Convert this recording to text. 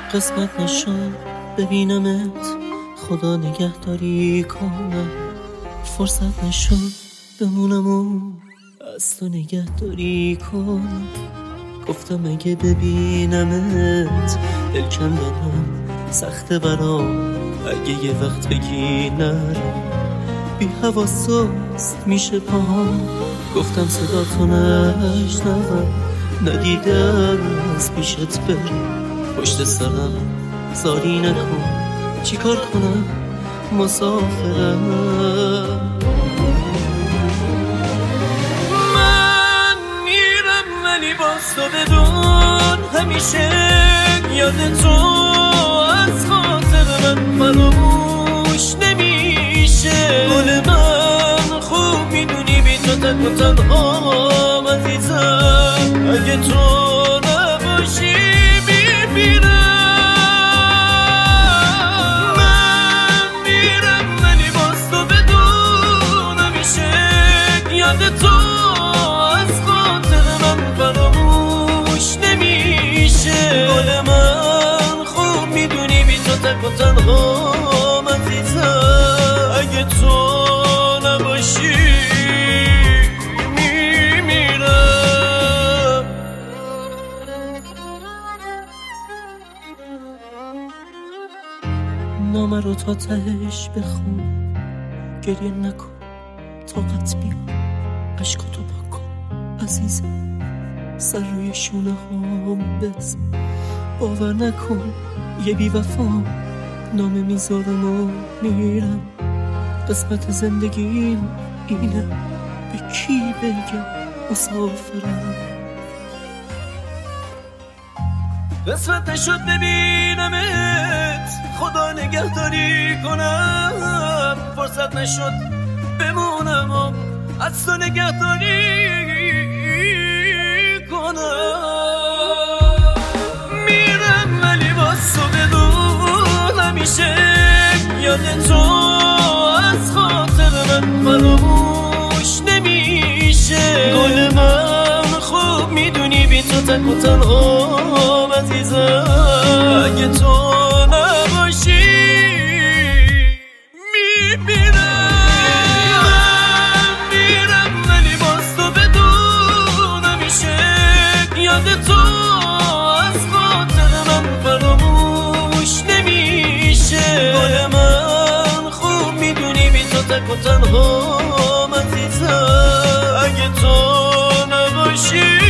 قسمت نشد ببینمت، خدا نگهداری کنم. فرصت نشد بمونم و از تو نگهداری کنم. گفتم اگه ببینمت دل کندنم سخته برام، اگه یه وقت بگی نرم بی حواساست میشه پاهم. گفتم صدا تو نشنوم، ندیدم از پیشت برم. پشت سرم زاری نکن، چی کار کنم مسافرم. من میرم ولی باز تو بدون، همیشه یاد تو از خاطر من فراموش نمیشه. گل من خوب میدونی بی تو تک و تنها عزیزم، اگه تو نباشی میمیرم. من میرم ولی باز تو بدون، همیشه یاد تو از خاطر من فراموش نمیشه. گل من خوب میدونی بی تو تک و تنها عزیزم، اگه تو نباشی نامه رو تا تهش بخون، گریه نکن طاقت بیار، عشقاتو پاک کن عزیزم، سر روی شونه هم بزن. باور نکن یه بی وفام، نامه میذارم و میرم. قسمت زندگیم اینه، به کی بگم مسافرم. قسمت نشد ببینمت، خدا نگهداری کنم. فرصت نشد بمونم و از تو نگهداری کنم. میرم ولی باز تو بدون، همیشه یاد تو از خاطر من فراموش نمیشه. گل من خوب میدونی بی تو تک و تنها عزیزم، اگه تو نباشی میمیرم. میرم ولی باز تو بدون، همیشه یاد تو از خاطر من فراموش نمیشه. گل من خوب میدونی بی تو تک و تنها عزیزم، اگه تو نباشی